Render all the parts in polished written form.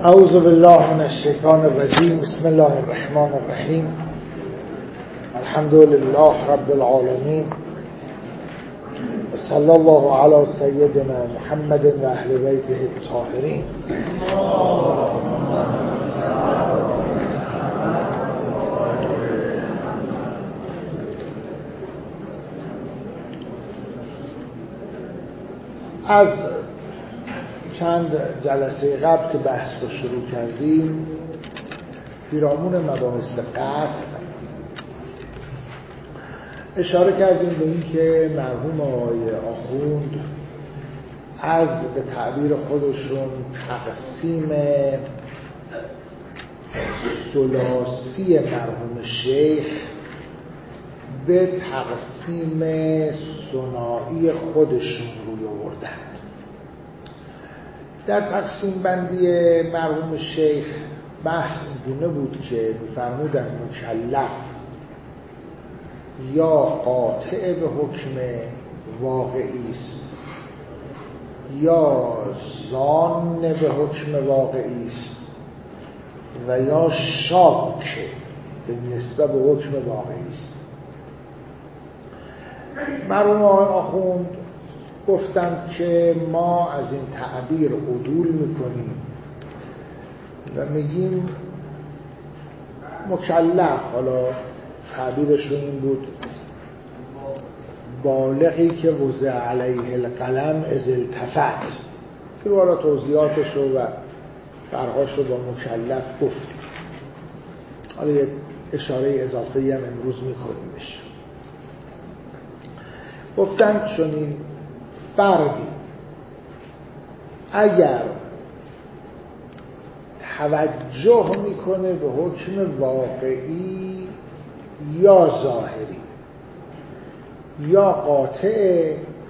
اعوذ بالله من الشیطان الرجیم. بسم الله الرحمن الرحیم. الحمد لله رب العالمین و صلی الله علی سیدنا محمد و اهل بیته الطاهرین. از چند جلسه قبل که بحث رو شروع کردیم پیرامون مباحث قطع اشاره کردیم به این که مرحوم آقای آخوند از به تعبیر خودشون تقسیم ثلاثی مرحوم شیخ به تقسیم ثنایی خودشون روی آوردند. در تقسیم بندی مرحوم شیخ بحث اینگونه بود که می‌فرمودند مکلف یا قاطع به حکم واقعی است یا ظان به حکم واقعی است و یا شاک به نسبت به حکم واقعی است. مرحوم آخوند گفتند که ما از این تعبیر عدول میکنیم و میگیم مکلف، حالا تعبیرشون این بود، بالغی که وضع علیه القلم اذ التفت، که حالا توضیحاتش و فرقاش رو با مکلف گفتیم. حالا یه اشاره اضافه‌ای هم امروز میکنیم بشه. گفتند چنین فردی اگر توجه میکنه به حکم واقعی یا ظاهری یا قاطع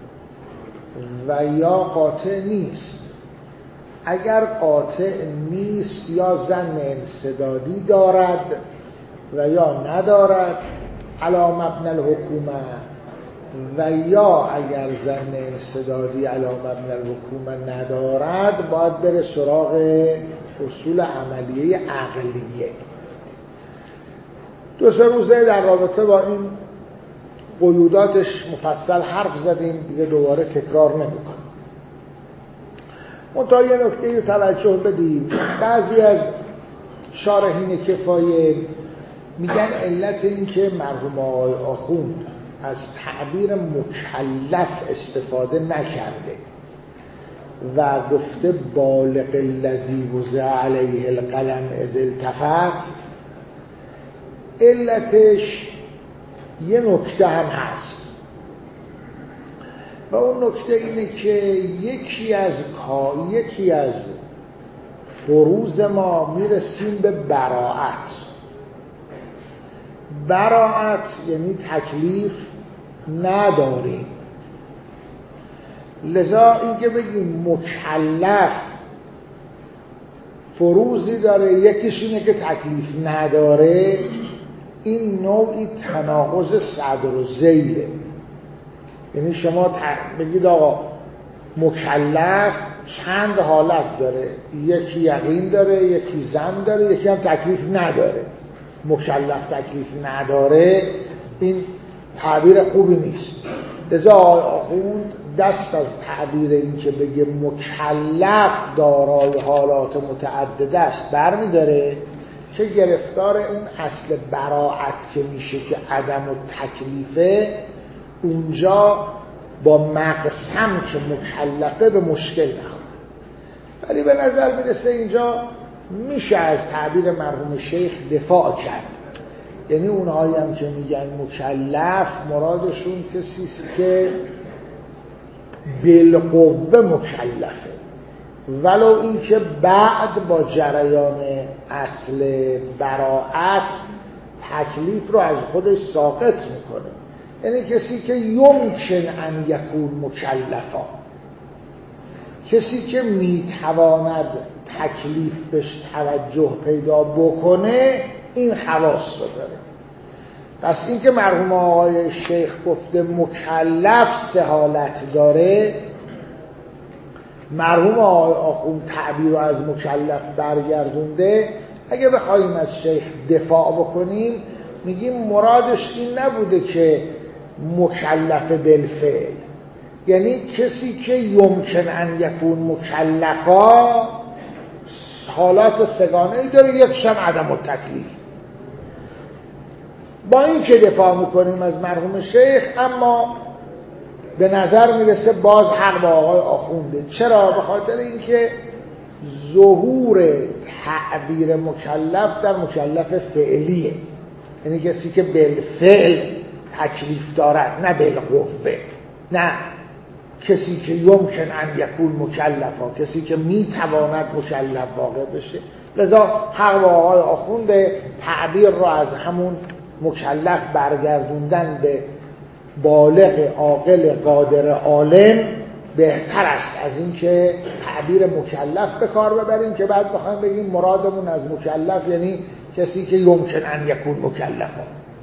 و یا قاطع نیست، اگر قاطع نیست یا ظن انسدادی دارد و یا ندارد علی مبنی الحکومه و یا اگر ظن انسدادی علی مبنی الحکومه ندارد باید بره سراغ اصول عملیه عقلیه. دو سه روزه در رابطه با این قیوداتش مفصل حرف زدیم، دیگه دوباره تکرار نمی‌کنم. منتها یه نکته رو توجه بدیم. بعضی از شارحین کفایه میگن علت این که مرحوم آقای آخوند از تعبیر مکلف استفاده نکرده و گفته بالغ الذی وضع علیه القلم اذ التفت، علتش یه نکته هم هست و اون نکته اینه که یکی از فروض ما میرسیم به براءت یعنی تکلیف نداریم. لذا اینکه بگیم مکلف فروضی داره، یکیش اینه که تکلیف نداره، این نوعی تناقض صدر و ذیله. یعنی شما بگید آقا مکلف چند حالت داره، یکی یقین داره، یکی ظن داره، یکی هم تکلیف نداره. مکلف تکلیف نداره، این تعبیر خوبی نیست. لذا آخوند دست از تعبیر این که بگه مکلف دارای حالات متعدده است برمی داره که گرفتار اون اصل براعت که میشه که عدم و تکلیفه، اونجا با مقسم که مکلفه به مشکل نخوره. ولی به نظر میرسه اینجا میشه از تعبیر مرحوم شیخ دفاع کرد. یعنی اونهایی هم که میگن مکلف مرادشون کسیست که بالقوه مکلفه، ولو اینکه بعد با جریان اصل براعت تکلیف رو از خودش ساقط میکنه. یعنی کسی که یمکن ان یکون مکلفا، کسی که میتواند تکلیف بهش توجه پیدا بکنه، این خواص رو داره. پس این که مرحوم آقای شیخ گفته مکلف سه حالت داره، مرحوم آخوند تعبیر رو از مکلف برگردونده، اگه بخوایم از شیخ دفاع بکنیم میگیم مرادش این نبوده که مکلف بالفعل، یعنی کسی که یمکن ان یکون مکلفا حالات سگانه‌ای داره، یکشم عدم التکلیف. با این که دفاع میکنیم از مرحوم شیخ، اما به نظر میرسه باز حق با آقای آخونده. چرا؟ به خاطر اینکه ظهور تعبیر مکلف در مکلف فعلیه، یعنی کسی که بالفعل تکلیف دارد، نه بالقوه، نه کسی که یمکن ان یکون مکلفا، کسی که میتواند مکلف واقع بشه. لذا حق با آقای آخونده تعبیر رو از همون مکلف برگردوندن به بالغ عاقل قادر عالم بهتر است از این که تعبیر مکلف به کار ببریم که بعد بخوایم بگیم مرادمون از مکلف یعنی کسی که یمکن ان یکون مکلفا.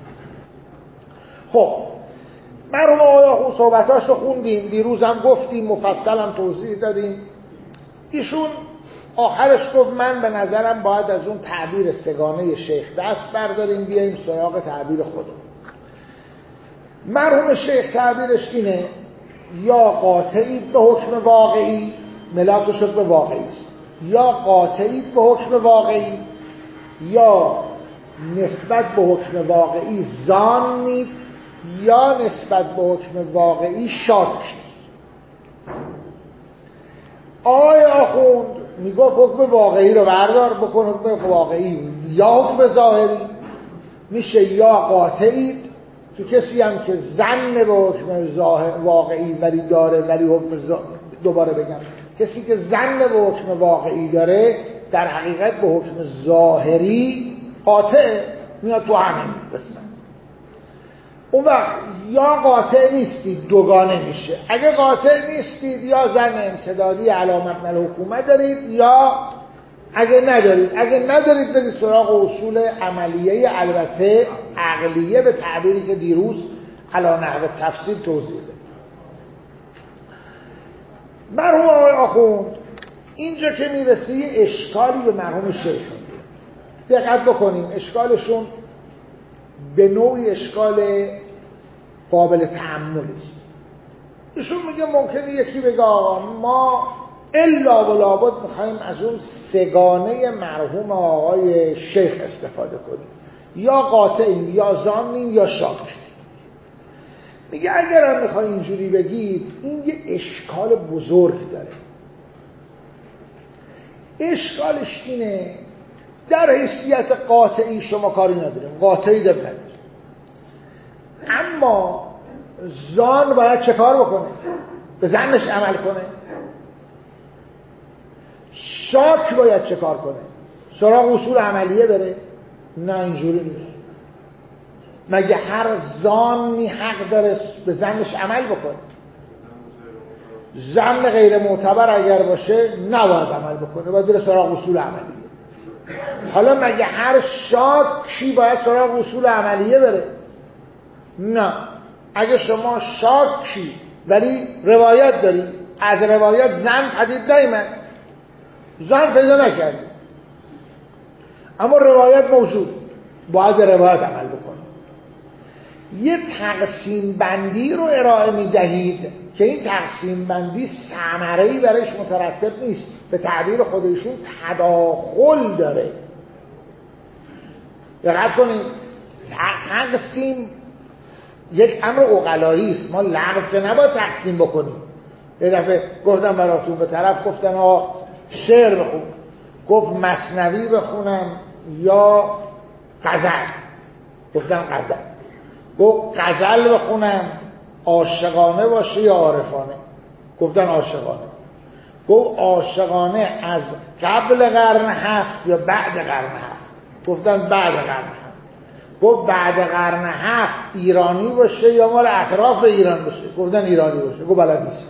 خب مرحوم آقای آخوند صحبتاش رو خوندیم، دیروز هم گفتیم، مفصل هم توضیح دادیم. ایشون آخرش گفت من به نظرم باید از اون تعبیر سگانه شیخ دست برداریم، بیاییم سراغ تعبیر خودمون. مرحوم شیخ تعبیرش اینه: یا قاطعید به حکم واقعی، ملاک شد به واقعی است، یا قاطعید به حکم واقعی، یا نسبت به حکم واقعی ظانید، یا نسبت به حکم واقعی شاک. آقای آخوند میگفت حکم واقعی رو بردار بکن، حکم واقعی یا حکم ظاهری میشه، یا قاطعید که کسی هم که ظن به حکم واقعی ولی داره، ولی حکم دوباره بگم کسی که ظن به حکم واقعی داره در حقیقت به حکم ظاهری قاطع میاد تو همین قسمت. اون وقت یا قاطع نیستید دوگانه میشه. اگه قاطع نیستید یا ظن انسدادی علی مبنی الحکومه دارید، یا اگه ندارید برید سراغ اصول عملیه، البته عقلیه، به تعبیری که دیروز علی نحو تفصیل توضیح داد. مرحوم آقای آخوند اینجا که میرسه یه اشکالی به مرحوم شیخ، دقت بکنیم اشکالشون به نوعی اشکال قابل تأمل است. ایشون میگه ممکنه یکی بگه آقا ما الا و لابد میخوایم از اون سگانه مرحوم آقای شیخ استفاده کنیم، یا قاطعیم یا ظانیم یا شاک. میگه اگر هم میخوای اینجوری بگید این یه اشکال بزرگ داره. اشکالش اینه در حیثیت قاطعی شما کاری نداریم، قاطعی دب نداریم، اما ظان باید چه کار بکنه؟ به ظنش عمل کنه. شاک باید چه کار کنه؟ سراغ اصول عملیه بره؟ نه اینجوری نیست. مگه هر ظانی حق داره به ظنش عمل بکنه؟ ظن غیر معتبر اگر باشه نباید عمل بکنه، باید بره سراغ اصول عملیه. حالا مگه هر شاکی باید سراغ اصول عملیه بره؟ نه. اگه شما شاکی ولی روایت داری، از روایت ظن پدید نیامد، ظن پیدا نکردی، اما روایت موجود، باید روایت عمل بکنی. یه تقسیم بندی رو ارائه میدهید که این تقسیم بندی ثمره‌ای برایش مترتب نیست، به تعبیر خودشون تداخل داره. دقت کنید، تقسیم یک امر عقلایی است، ما لغو که نباید تقسیم بکنیم. یه دفعه گفتم براتون، به طرف گفتن شعر بخون، گفت مثنوی بخونم یا غزل، گفتم غزل. گفت غزل بخونم عاشقانه باشه یا عارفانه، گفتن عاشقانه. گفت عاشقانه از قبل قرن 7 یا بعد قرن 7، گفتن بعد قرن 7. گفت بعد قرن 7 ایرانی باشه یا مال اطراف ایران باشه، گفتن ایرانی باشه. گفت بلد نیست.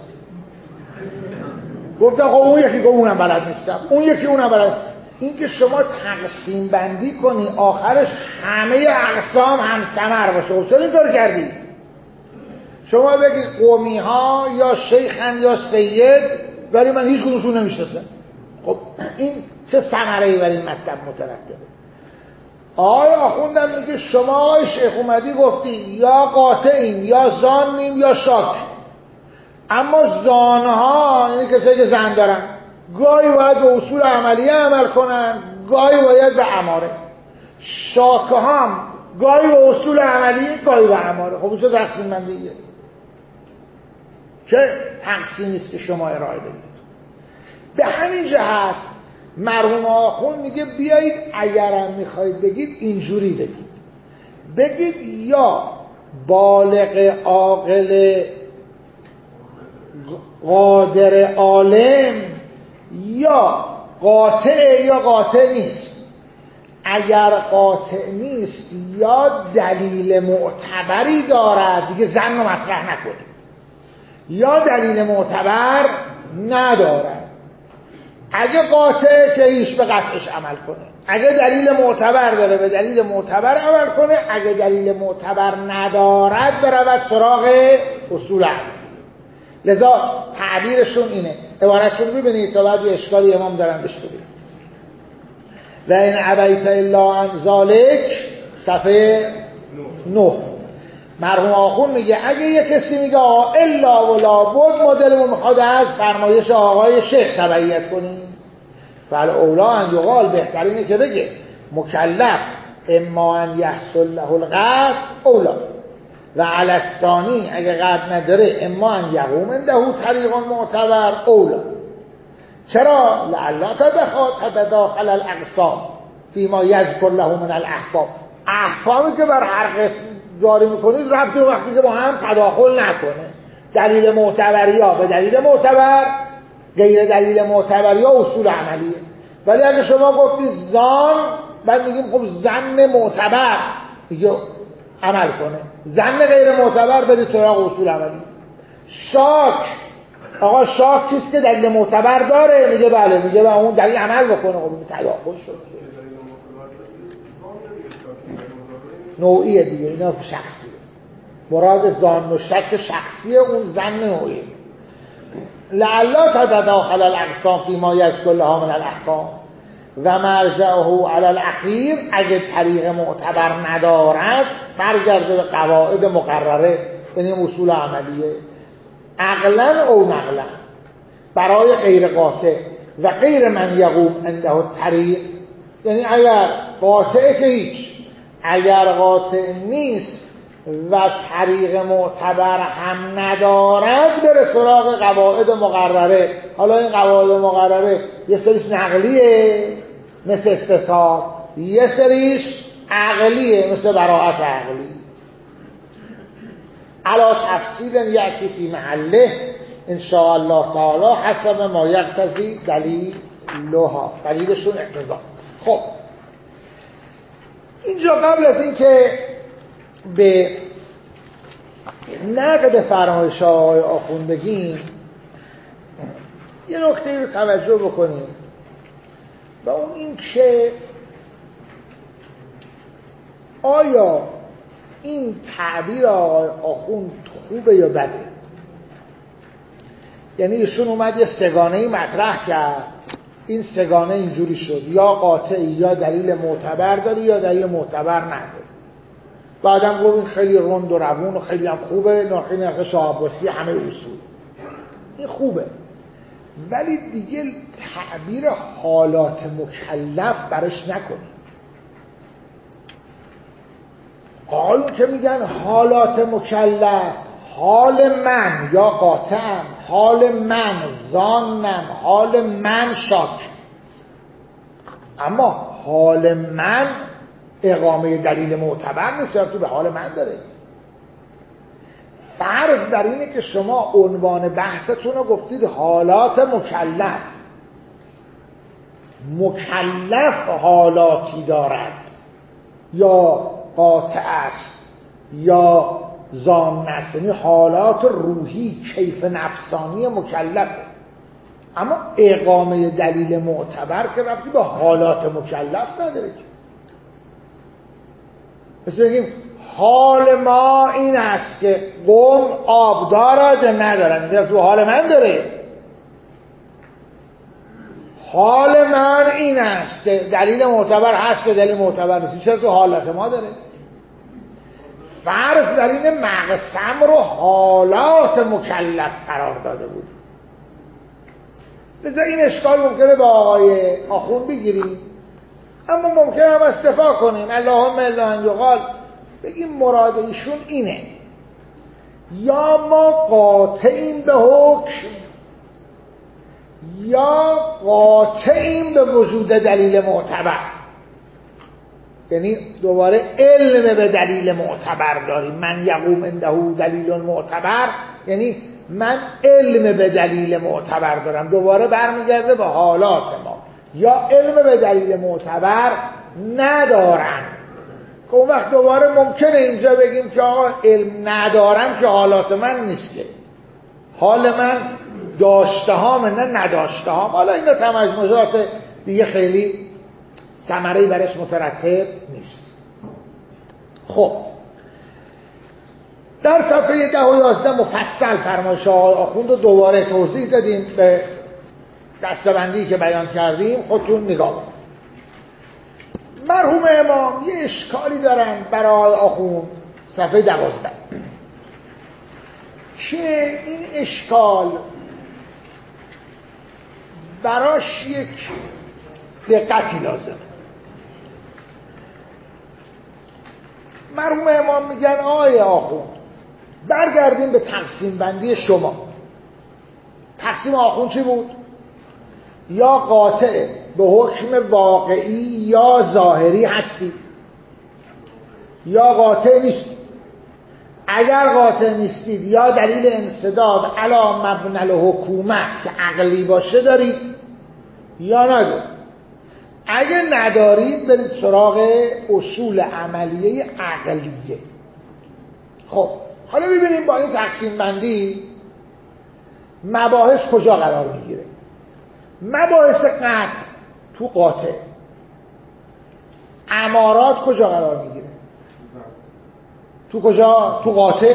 گفتن خب اون یکی، گفت اونم بلد نیستم، اون یکی اونم بلد. این که شما تقسیم بندی کنی آخرش همه اقسام هم ثمر باشه، خب چرا این کار کردی؟ شما بگی قومی ها یا شیخن یا سید ولی من هیچ کدومشون نمیشناسم. خب این چه ثمره‌ای برای این مطلب مترتبه؟ آقای آخوندم میگه شما آقای شیخ اومدی گفتی یا قاطعیم یا زانیم یا شاک، اما زانها یعنی کسایی که زن دارن گاهی باید به اصول عملیه عمل کنن، گاهی باید به اماره. شاک هم گاهی به اصول عملیه، گاهی به اماره. خب چه تقسیم بندیه؟ چه تقسیمی است که شما ارائه بدید؟ به همین جهت مرحوم آخوند میگه بیایید اگرم میخواید بگید اینجوری بگید یا بالغ عاقل قادر عالم یا قاطع یا قاطع نیست. اگر قاطع نیست یا دلیل معتبری دارد، دیگه زن رو مطرح نکنید، یا دلیل معتبر ندارد. اگه قاطع که هیچ به قطعش عمل کنه، اگه دلیل معتبر داره به دلیل معتبر عمل کنه، اگه دلیل معتبر ندارد برود سراغ اصول عمل. لذا تعبیرشون اینه. عبارتشون ببینید تا بعد یه اشکالی امام دارن بهش ببینید. و این ابیت الا عن ذالک صفحه 9 مرحوم آخوند میگه اگه یه کسی میگه الا ولا بود مدل میخواد از فرمایش آقای شیخ تبعیت کنیم، فعل اولا ان یقال بهترینه که بگه مکلف اما ان یحصل له القطع اولا و علی الثانی اگه قطع نداره اما ان یقوم عنده طریق معتبر اولا. چرا؟ لعلا تتداخل الاقسام فیما یذکر له من الاحکام. احکامی که بر هر قسم جاری میکنید ربطی وقتی که با هم تداخل نکنه. دلیل معتبر یا به دلیل معتبر، غیر دلیل معتبر یا اصول عملیه. ولی اگه شما گفتید زان، بعد میگیم خب زن معتبر دیگه عمل کنه، زن غیر معتبر برید سراغ اصول عملی. شاک، آقا شاک کیست که دلیل معتبر داره؟ میگه بله، میگه با اون دلیل عمل بکنه. خب تداخل شد. نوعیه دیگه، اینا شخصیه. مراد زان و شک شخصیه، اون زن نوعیه. لعلا تتداخل الاقسام فیما یذکر له من الاحکام و مرجعه علی الاخیر. اگه طریق معتبر ندارد برگرده به قواعد مقرره، یعنی اصول عملیه، عقلا او نقلا، برای غیر قاطع و غیر من یقوم عنده طریق. یعنی اگر قاطع که هیچ، اگر قاطع نیست و طریق معتبر هم ندارد بره سراغ قواعد مقرره. حالا این قواعد مقرره یه سریش نقلیه مثل استصحاب، یه سریش عقلیه مثل براءت عقلی. علا تفصیل یکی فی محله ان شاء الله تعالی حسب ما یقتضی دلیلها، دلیلشون اقتضا. خب اینجا قبل از اینکه به نقد فرمایش آقای آخوند بگیم، یه نکته رو توجه بکنیم و اون این که آیا این تعبیر آقای آخوند خوبه یا بده؟ یعنی ایشون اومد یه سگانه‌ای مطرح کرد، این سگانه اینجوری شد یا قاطعی یا دلیل معتبر داری یا دلیل معتبر نداری. بعدم گفت این خیلی رند و روون و خیلی هم خوبه، نرخ شاه عباسی همه اصول. این خوبه، ولی دیگه تعبیر حالات مکلف برش نکنی. حال که میگن حالات مکلف، حال من یا قاطعم، حال من زانم، حال من شاک. اما حال من اقامه دلیل معتبر نیست، تو به حال من داره. فرض بر اینه که شما عنوان بحثتون رو گفتید حالات مکلف. مکلف حالاتی دارد، یا قاطع است یا زان است، یعنی حالات روحی کیف نفسانی مکلفه. اما اقامه دلیل معتبر که ربطی به حالات مکلف نداره. مثل بگیم حال ما این است که قوم آب دارد یا ندارد، تو حال من داره. حال من این است که دلیل معتبر هست که دلیل معتبر نیست. چرا که حالت ما داره. فرض در این مقسم رو حالات مکلف قرار داده بود. لذا این اشکال ممکنه با آقای آخوند بگیریم، اما ممکنه هم استفاده کنیم. اللهم الا ان یقال بگیم مراد ایشون اینه، یا ما قاطعیم به حکم یا قاطعیم به وجود دلیل معتبر. یعنی دوباره علم به دلیل معتبر داریم. من یقوم عنده دلیل معتبر، یعنی من علم به دلیل معتبر دارم. دوباره برمیگرده به حالات ما. یا علم به دلیل معتبر ندارم، که اون وقت دوباره ممکنه اینجا بگیم که آقا علم ندارم که حالات من نیست، که حال من داشته هام نه نداشته هام. حالا اینا تمجموعات دیگه خیلی ثمره‌ای برش مترتب نیست. خب در صفحه 10 و 11 مفصل فرمایش آقای آخوند رو دوباره توضیح دادیم، به دسته‌بندی که بیان کردیم خودتون نگاه کنید. مرحوم امام یه اشکالی دارن برای آقای آخوند صفحه 12 که این اشکال براش یک دقتی لازم. مرحوم امام میگن آقای آخوند برگردیم به تقسیم بندی شما. تقسیم آخوند چی بود؟ یا قاطع به حکم واقعی یا ظاهری هستید یا قاطع نیستید. اگر قاطع نیستید یا دلیل انسداد علی مبنی الحکومه که عقلی باشه دارید یا ندارید. اگه ندارید برید سراغ اصول عملیه عقلیه. خب حالا ببینیم با این تقسیم بندی مباحث کجا قرار میگیره. مباحث قطع تو قاطع، امارات کجا قرار میگیره؟ تو کجا؟ تو قاطع.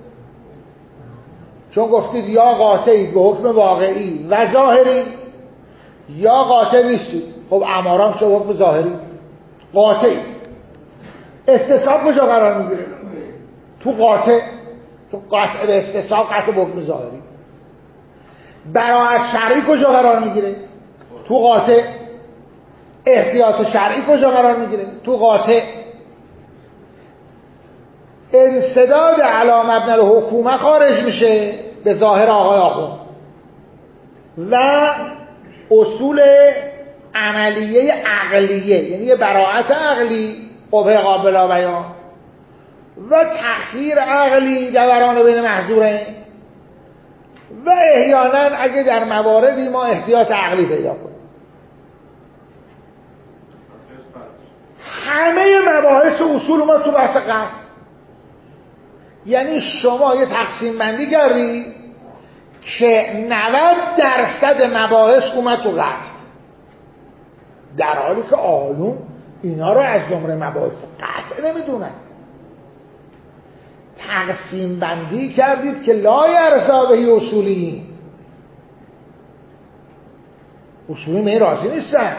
چون گفتید یا قاطعید به حکم واقعی و ظاهری یا قاطع نیستید. خب امارات چه حکم ظاهری؟ قاطعید. استصحاب کجا قرار میگیره؟ تو قاطع. تو قطع به استصحاب، قطع به حکم ظاهری. براءت شرعی کجا قرار میگیره؟ تو قاطع. احتیاط شرعی کجا قرار میگیره؟ تو قاطع. انسداد علی مبنی الحکومه خارج میشه به ظاهر آقای آخوند و اصول عملیه عقلیه، یعنی براءت عقلی قبه قابل بیان و تخییر عقلی دوران بین محظورین و احیانا اگه در مواردی ما احتیاط عقلی پیدا کنیم. همه مباحث اصول ما تو بحث قطع. یعنی شما یه تقسیم بندی کردی که 90% مباحث اومد تو قطع، در حالی که آیون اینا رو از جمله مباحث قطع نمیدونن. تقسیم بندی کردید که لا یرضا به اصولی، اصولی می راضی نیستن.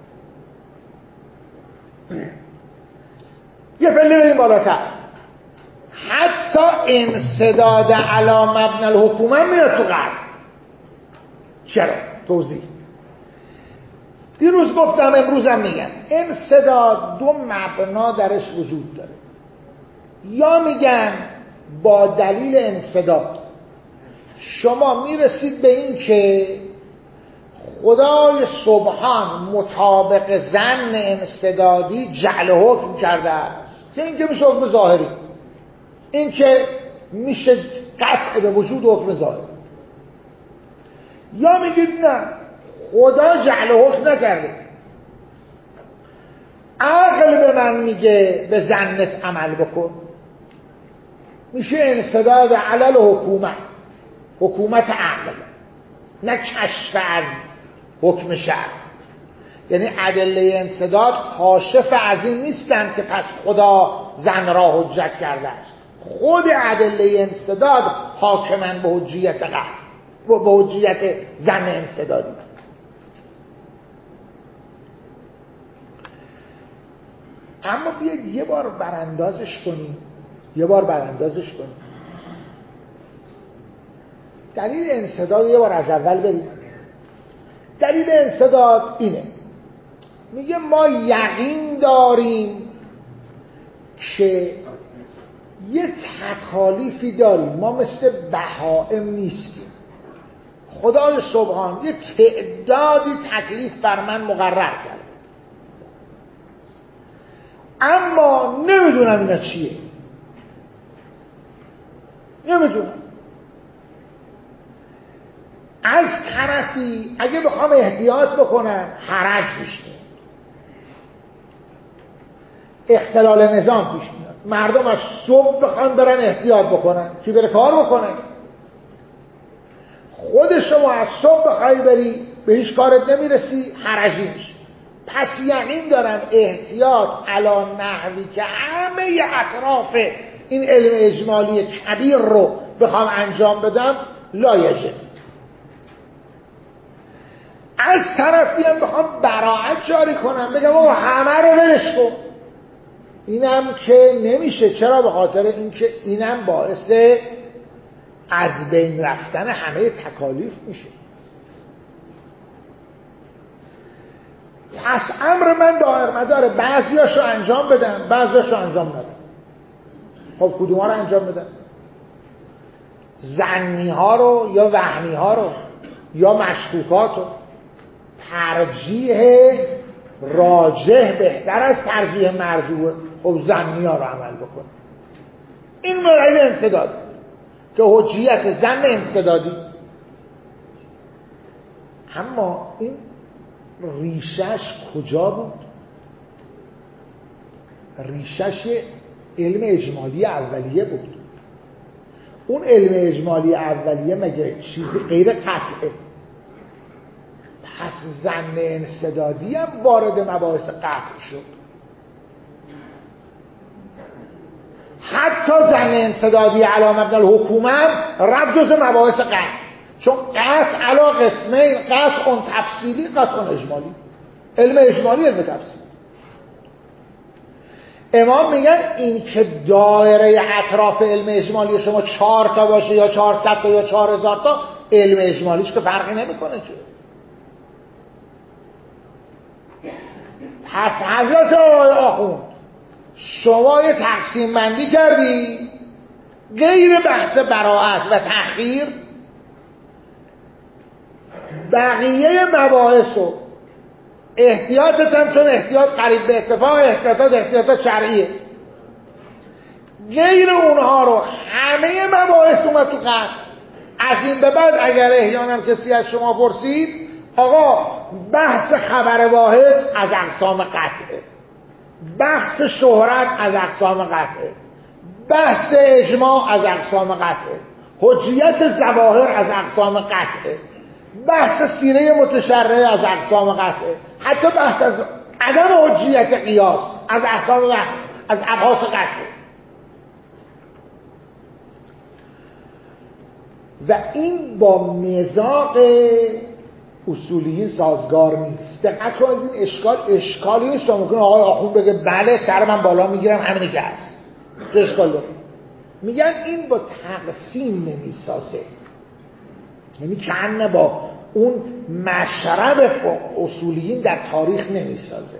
یه پله بریم بالاتر، حتی انسداد علی مبنی الحکومه میاد تو قطع. چرا؟ توضیح. دیروز گفتم امروزم میگم انسداد دو مبنا درش وجود داره. یا میگن با دلیل انسداد شما میرسید به این که خدای سبحان مطابق ظن انسدادی جعل حکم کرده است که این که میشه حکم ظاهری، این که میشه قطع به وجود حکم ظاهری. یا میگید نه خدا جعل حکم نکرده، عقل به من میگه به ظنت عمل بکن، میشه انسداد علل حکومت، حکومت عقل نه کشف از حکم شرع. یعنی ادله انسداد کاشف از این نیستند که پس خدا ظن را حجت کرده است، خود ادله انسداد حاکمن به حجیت قطع و به حجیت ظن انسدادی. اما بیاید یه بار براندازش کنیم، یه بار براندازش کنیم. دلیل انسداد یه بار از اول بریم. دلیل انسداد اینه، میگه ما یقین داریم که یه تکالیفی داریم، ما مثل بهائم نیستیم. خدای سبحان یه تعدادی تکلیف بر من مقرر کرد، اما نمیدونم اینا چیه، نمیدونم. از طرفی اگه بخوام احتیاط بکنم حرج پیش میاد، اختلال نظام پیش میاد. مردم از صبح بخوان برن احتیاط بکنن، کی بره کار بکنه؟ خود شما از صبح بخوای بری به هیچ کارت نمیرسی، حرجی میشه. پس یقین دارم احتیاط علی نحوی که همه اطراف این علم اجمالی کبیر رو بخوام انجام بدم لایجه. از طرفی هم بخوام براعت جاری کنم، بگم آقا همه رو ولش کن، اینم که نمیشه. چرا؟ به خاطر اینکه اینم باعث از بین رفتن همه تکالیف میشه. پس امر من دائر مداره، بعضیاشو انجام بدم، بعضیاشو انجام ندم. خب کدوما رو انجام بدم؟ ظنی ها رو یا وهمی ها رو یا مشکوکات رو؟ ترجیح راجح بهتر از ترجیح مرجوح. خب ظنی ها رو عمل بکن. این مورد انسداد که حجیت ظن انسدادی. اما این ریشش کجا بود؟ ریشش علم اجمالی اولیه بود. اون علم اجمالی اولیه مگه چیزی غیر قطعه؟ پس ظن انسدادی هم وارد مباحث قطع شد. حتی ظن انسدادی علی مبنی الحکومه رد جز مباحث قطع، چون قطع علا قسمه، قطع تفصیلی، قطع اجمالی. علم اجمالی، علم تفصیلی. امام میگن این که دایره اطراف علم اجمالی شما 4 تا باشه یا 400 تا یا 4000 تا، علم اجمالیش که فرقی نمیکنه که. پس حضرت آخوند شما یه تقسیم بندی کردی غیر بحث براءت و تأخیر، بقیه مباحث و احتیاطت هم چون احتیاط قریب به اتفاق احتیاطات شرعیه، غیر اونها رو همه مباحث اومد تو قطع. از این به بعد اگر احیانا کسی از شما پرسید آقا بحث خبر واحد از اقسام قطعه، بحث شهرت از اقسام قطعه، بحث اجماع از اقسام قطعه، حجیت ظواهر از اقسام قطعه، بحث سیره متشرعه از اقسام قطعه، حتی بحث از عدم حجیت قیاس از اقسام از ابحاث قطعه. و این با مزاق اصولیین سازگار نیست. دقت کنید این اشکالی نیست. ممکنه آقای آخوند بگه بله سر من بالا میگیرم همینی که هست، اشکال داره. میگن این با تقسیم نمیسازه، یعنی کنه با اون مشرب اصولیین در تاریخ نمیسازه.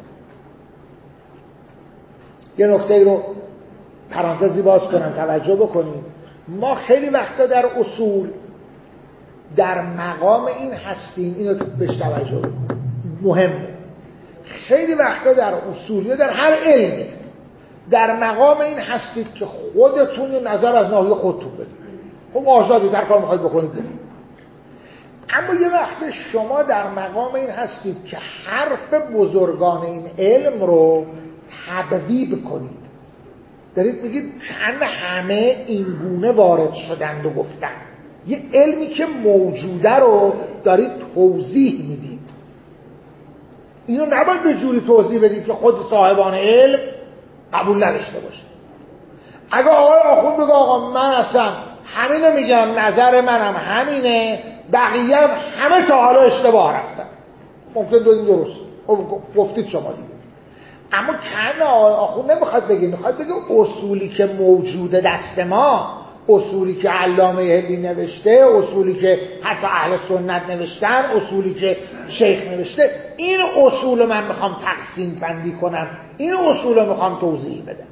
یه نکته رو پرانتزی باز کنم توجه بکنیم. ما خیلی وقتا در اصول در مقام این هستیم، اینو بهش توجه بکنیم، مهمه. خیلی وقتا در اصول یا در هر علمی در مقام این هستید که خودتون یه نظر از ناحیه خودتون بدید. خب آزادی در کار میخواید بکنید بدید. اما یه وقت شما در مقام این هستید که حرف بزرگان این علم رو تبویب کنید. دارید میگید چند همه این گونه وارد شدند و گفتن. یه علمی که موجوده رو دارید توضیح میدید. اینو نباید به جوری توضیح بدید که خود صاحبان علم قبول نداشته باشه. اگه آقای آخوند بگه آقا من اصلا همینو میگم، نظر منم همینه، بقیه هم همه تا حالا اشتباه رفتن، ممکن دوید درست گفتید شما دیگه. اما کن آخون نمیخواد بگه، میخواد بگه اصولی که موجوده دست ما، اصولی که علامه هندی نوشته، اصولی که حتی اهل سنت نوشتن، اصولی که شیخ نوشته، این اصول من میخوام تقسیم بندی کنم، این اصول رو میخوام توضیح بدم.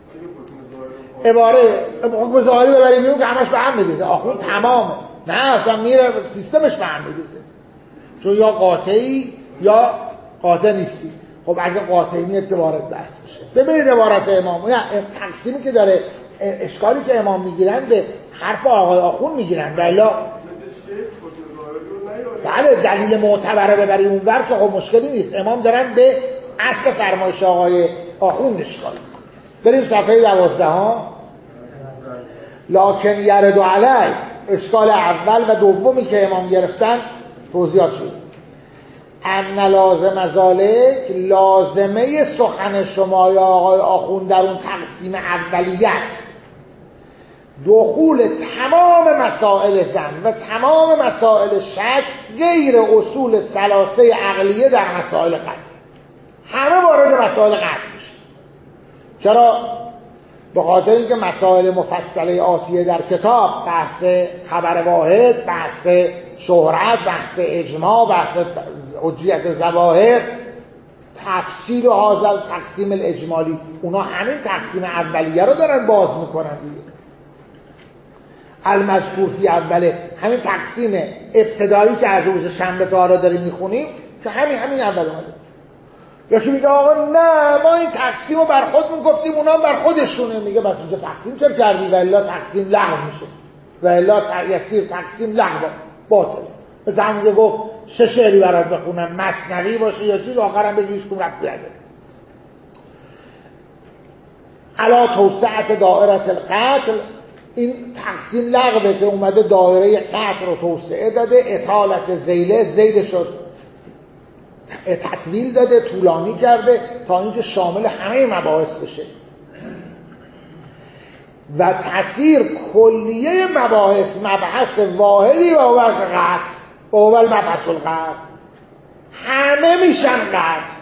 عباره ظاهری ببریم بیرون که همش به هم میریزه. آخون تمامه، نه اصلا میره سیستمش به هم میریزه، چون یا قاطعی یا قاطع نیستی. خب اگه قاطعی نیست که وارد بحث بشه. ببینید عبارت امام، نه تقسیمی که داره، اشکالی که امام میگیرن به حرف آقای آخون میگیرن، ولی بله دلیل معتبره ببریم اونور که خب مشکلی نیست. امام دارن به اصل فرمایش آقای آخون اشکال. بریم صفحه 12. لکن یرد علی، اشکال اول و دومی که امام گرفتن توضیحات شد. ان لازم ذالک، لازمه سخن شما یا آقای آخون در اون تقسیم اولیت، دخول تمام مسائل زن و تمام مسائل شک غیر اصول ثلاثه عقلیه در مسائل قطع. همه وارد مسائل قطع میشه. چرا؟ به خاطر اینکه مسائل مفصله آتیه در کتاب، بحث خبر واحد، بحث شهرت، بحث اجماع، بحث حجیت ظواهر، تفصیل و حاصل تقسیم الاجمالی، اونا همین تقسیم اولیه رو دارن باز میکنن دیگه. المذکور فی اوله، همین تقسیم ابتدایی که از روز شنبه تا حالا داریم میخونیم که همین اول اومده. یکی میگه آقا نه ما این تقسیم رو بر خود میگفتیم، اونا بر خودشونه. میگه بس اینجا تقسیم چرا کردی؟ و الا تقسیم لغو میشه، و الا یسیر تقسیم لغو باطل. مثل همونجا گفت چه شعری برات بخونم، مثنوی باشه یا چیز، آخرم بگی هیچ کدوم ربطی نداره. علا توسعت دائره القتل، این تقسیم لغوه که اومده دایره قتل رو توسعه داده، اطالت زیله، زیل شد تطویل داده، طولانی کرده تا اینکه شامل همه مباحث بشه و تأثیر کلیه مباحث مبحث واحدی و اول قطع و اول مبحث القطع، همه میشن قطع.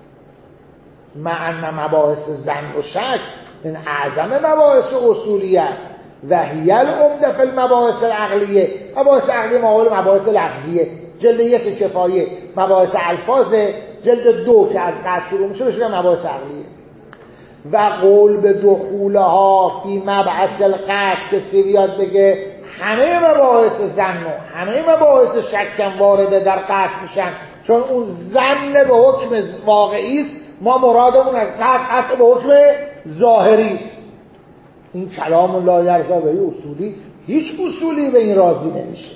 مع مباحث زن و شک این اعظم مباحث اصولی است و هی العمده فی المباحث العقلیه. مباحث عقلیه مقابل مباحث لفظیه، جلد 1 کفایه، مباحث الفاظ، جلد 2 که از قطع شروع میشه بشه مباحث عقلیه. و قول به دخولها فی مبحث القطع، کسی بیاد بگه همه مباحث زن و همه مباحث شکم وارده در قطع میشن چون اون زن به حکم واقعی است، ما مرادمون از قطع به حکم ظاهری. این کلام لا یرضا به اصولی، هیچ اصولی به این راضی نمیشه.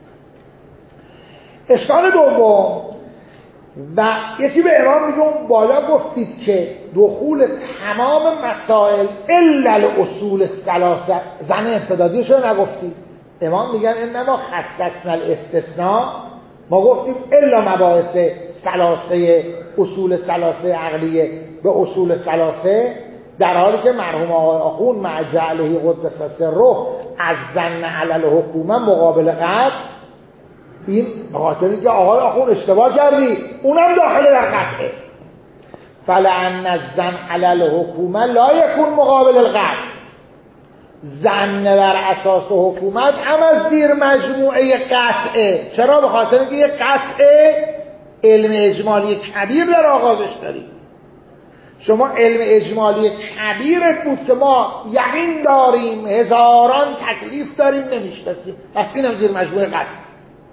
اشکال دوم، و یکی به امام میگه اون بالا گفتید که دخول تمام مسائل الا الاصول الثلاثه، زن امتدادیش رو نگفتید. امام میگن انما خصصنا الاستثناء، ما گفتیم الا مباحث ثلاثه، اصول ثلاثه عقلیه به اصول ثلاثه، در حالی که مرحوم آقای آخون مع جعله قدس سره از زن علی الحکومه مقابل قطع، این بخاطر اینکه آقای آخون اشتباه کردی اونم داخل در قطعه. فلان الزن علی الحکومه لا یکون مقابل القطع، زن بر اساس حکومت هم از زیر مجموعه قطعه. چرا؟ بخاطر اینکه یک قطعه علم اجمالی کبیر در آغازش داریم. شما علم اجمالی کبیرت بود که ما یقین داریم، هزاران تکلیف داریم نمیشناسیم، پس اینم زیر مجموعه قطع.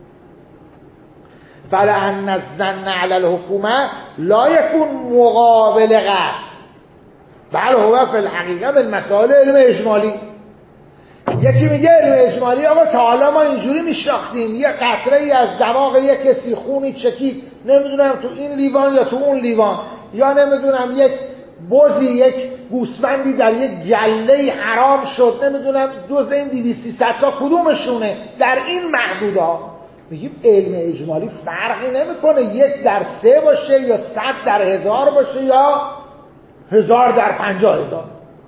فلان الظن علی الحکومه لا یکون مقابل قطع، بل هو فی الحقیقه من مسائل علم اجمالی. یکی میگه علم اجمالی آقا تا حالا ما اینجوری میشناختیم، یه قطره ای از دماغ یک کسی خونی چکید، نمیدونم تو این لیوان یا تو اون لیوان، یا نمیدونم یک بزی، یک گوسفندی در یک گله حرام شد، نمیدونم جز این 200 تا کدومشونه، در این محدودها. میگیم علم اجمالی فرقی نمیکنه 1 در 3 باشه یا 100 در 1000 باشه یا 1000 در 50000.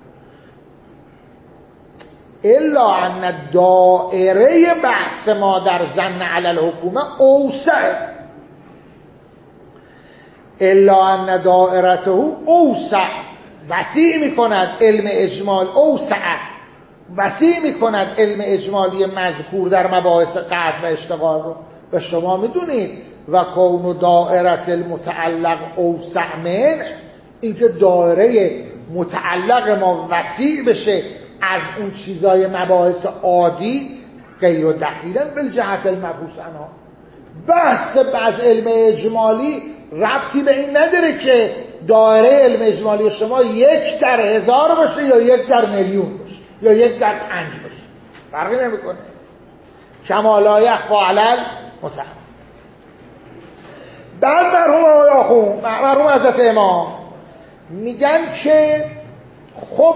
الا ان دائره بحث ما در زن علی الحکومه اوسع، الا ان دائرته اوسع، وسیع میکند علم اجمال، اوسع وسیع میکند علم اجمالی مذکور در مباحث قطع و اشتغال رو. و شما میدونید و کون دائره المتعلق اوسع من، اینکه دایره متعلق ما وسیع بشه از اون چیزای مباحث عادی، غیر دخیلن بالجهت المبحوث عنها. بحث از علم اجمالی ربطی به این نداره که دایره علم اجمالی شما 1 در 1000 باشه یا 1 در میلیون باشه یا 1 در 5 باشه، فرقی نمیکنه. کما لا یخفی علی المتعلق. بعد مرحوم حضرت امام میگن که خب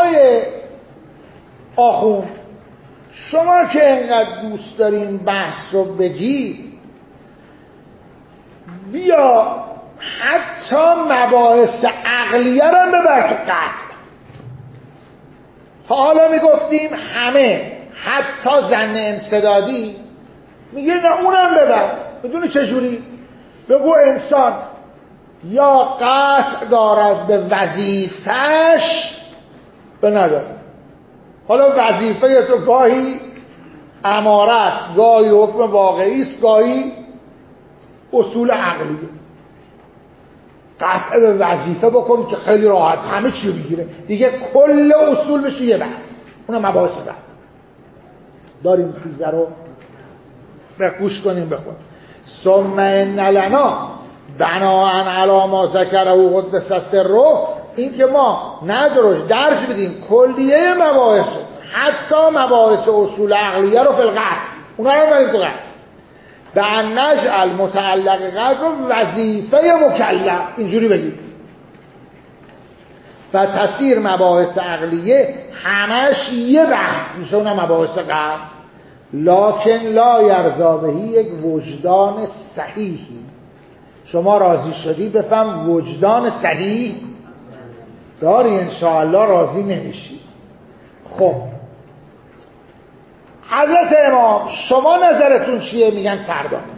آخوند شما که اینقدر دوست دارین بحث رو بگی، بیا حتی مباحث عقلیه رو ببر تو قطع. تا حالا میگفتیم همه، حتی ظن انسدادی، میگه نه اونم ببر. میدونی چجوری؟ بگو انسان یا قطع دارد به وظیفه‌اش به نداره. حالا وظیفه تو گاهی اماره است، گاهی حکم واقعی است، گاهی اصول عقلیه. قطع به وظیفه بکن که خیلی راحت همه چی بگیره دیگه، کل اصول بشه یه بحث. اونم مباحث قطع داریم. چیزا رو گوش کنیم بخون. ثم ان لنا بناء علی ما ذکره قدس سره، این که ما درج بدیم کلیه مباحث، حتی مباحث اصول عقلیه رو فی القطع، اونا رو بریم تو قطع. به ان نجعل متعلق قطع رو وظیفه مکلف، اینجوری بگیم. و تصیر مباحث عقلیه همش یه بحث میشه، اونم مباحث قطع. لکن لا یرضا بهی یک وجدان صحیحی. شما راضی شدی بفهم وجدان صحیح داری، انشاءالله راضی نمیشی. خب حضرت امام شما نظرتون چیه؟ میگن فردا.